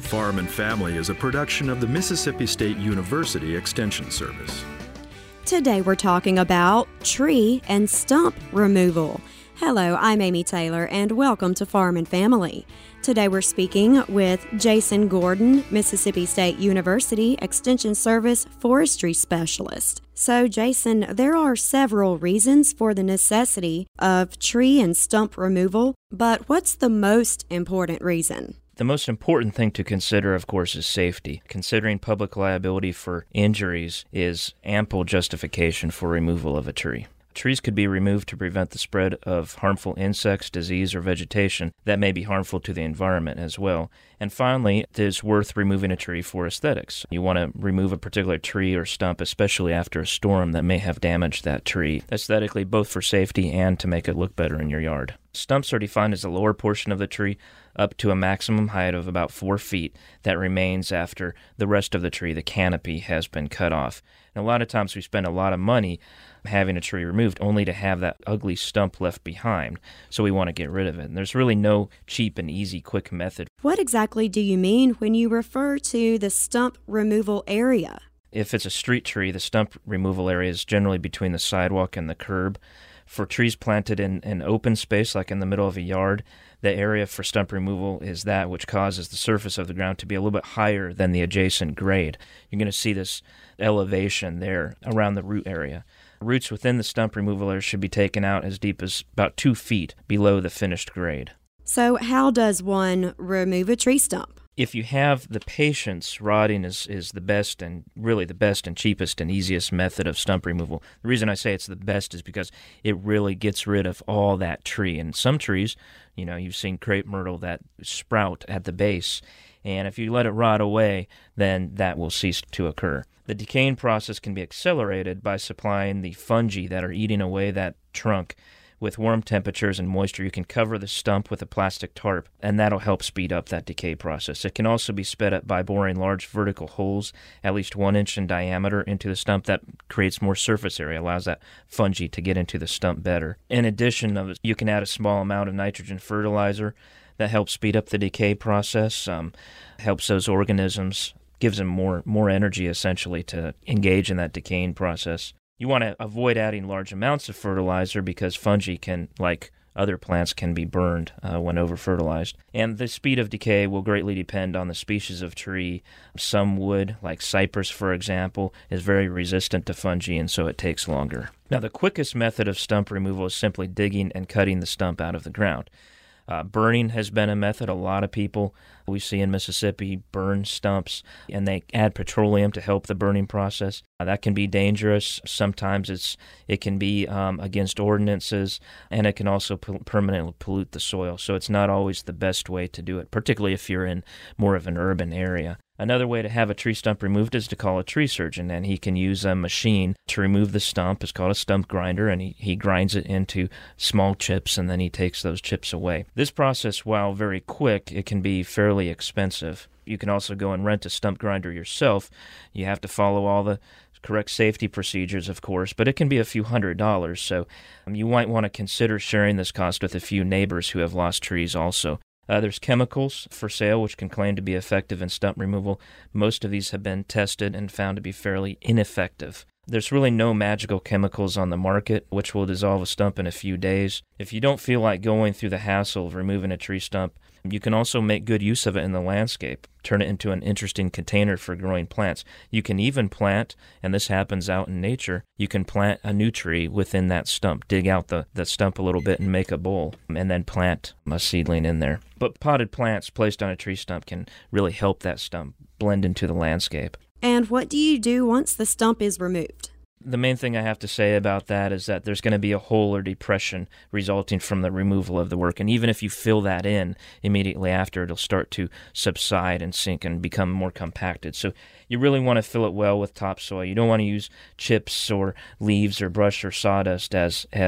Farm and Family is a production of the Mississippi State University Extension Service. Today we're talking about tree and stump removal. Hello, I'm Amy Taylor, and welcome to Farm and Family. Today we're speaking with Jason Gordon, Mississippi State University Extension Service Forestry Specialist. So, Jason, there are several reasons for the necessity of tree and stump removal, but what's the most important reason? The most important thing to consider, of course, is safety. Considering public liability for injuries is ample justification for removal of a tree. Trees could be removed to prevent the spread of harmful insects, disease, or vegetation that may be harmful to the environment as well. And finally, it is worth removing a tree for aesthetics. You want to remove a particular tree or stump, especially after a storm that may have damaged that tree, aesthetically, both for safety and to make it look better in your yard. Stumps are defined as the lower portion of the tree up to a maximum height of about 4 feet that remains after the rest of the tree, the canopy, has been cut off. And a lot of times we spend a lot of money having a tree removed only to have that ugly stump left behind, so we want to get rid of it. And there's really no cheap and easy, quick method. What exactly do you mean when you refer to the stump removal area? If it's a street tree, the stump removal area is generally between the sidewalk and the curb. For trees planted in an open space, like in the middle of a yard, the area for stump removal is that which causes the surface of the ground to be a little bit higher than the adjacent grade. You're going to see this elevation there around the root area. Roots within the stump removal area should be taken out as deep as about 2 feet below the finished grade. So how does one remove a tree stump? If you have the patience, rodding is the best and really the best and cheapest and easiest method of stump removal. The reason I say it's the best is because it really gets rid of all that tree. And some trees, you've seen crepe myrtle that sprout at the base, and if you let it rot away, then that will cease to occur. The decaying process can be accelerated by supplying the fungi that are eating away that trunk. With warm temperatures and moisture, you can cover the stump with a plastic tarp, and that'll help speed up that decay process. It can also be sped up by boring large vertical holes, at least 1 inch in diameter, into the stump. That creates more surface area, allows that fungi to get into the stump better. In addition, you can add a small amount of nitrogen fertilizer that helps speed up the decay process, helps those organisms, gives them more energy, essentially, to engage in that decaying process. You want to avoid adding large amounts of fertilizer because fungi can, like other plants, can be burned when over-fertilized. And the speed of decay will greatly depend on the species of tree. Some wood, like cypress, for example, is very resistant to fungi, and so it takes longer. Now, the quickest method of stump removal is simply digging and cutting the stump out of the ground. Burning has been a method. A lot of people we see in Mississippi burn stumps, and they add petroleum to help the burning process. That can be dangerous. Sometimes it can be against ordinances, and it can also permanently pollute the soil. So it's not always the best way to do it, particularly if you're in more of an urban area. Another way to have a tree stump removed is to call a tree surgeon, and he can use a machine to remove the stump. It's called a stump grinder, and he grinds it into small chips, and then he takes those chips away. This process, while very quick, it can be fairly expensive. You can also go and rent a stump grinder yourself. You have to follow all the correct safety procedures, of course, but it can be a few $100s, so you might want to consider sharing this cost with a few neighbors who have lost trees also. There's chemicals for sale which can claim to be effective in stump removal. Most of these have been tested and found to be fairly ineffective. There's really no magical chemicals on the market which will dissolve a stump in a few days. If you don't feel like going through the hassle of removing a tree stump, you can also make good use of it in the landscape, turn it into an interesting container for growing plants. You can even plant, and this happens out in nature, you can plant a new tree within that stump, dig out the stump a little bit and make a bowl, and then plant a seedling in there. But potted plants placed on a tree stump can really help that stump blend into the landscape. And what do you do once the stump is removed? The main thing I have to say about that is that there's going to be a hole or depression resulting from the removal of the work. And even if you fill that in immediately after, it'll start to subside and sink and become more compacted. So you really want to fill it well with topsoil. You don't want to use chips or leaves or brush or sawdust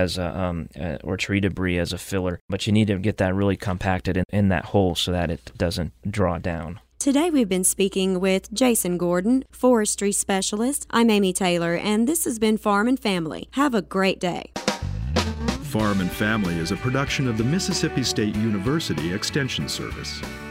or tree debris as a filler. But you need to get that really compacted in that hole so that it doesn't draw down. Today we've been speaking with Jason Gordon, Forestry Specialist. I'm Amy Taylor, and this has been Farm and Family. Have a great day. Farm and Family is a production of the Mississippi State University Extension Service.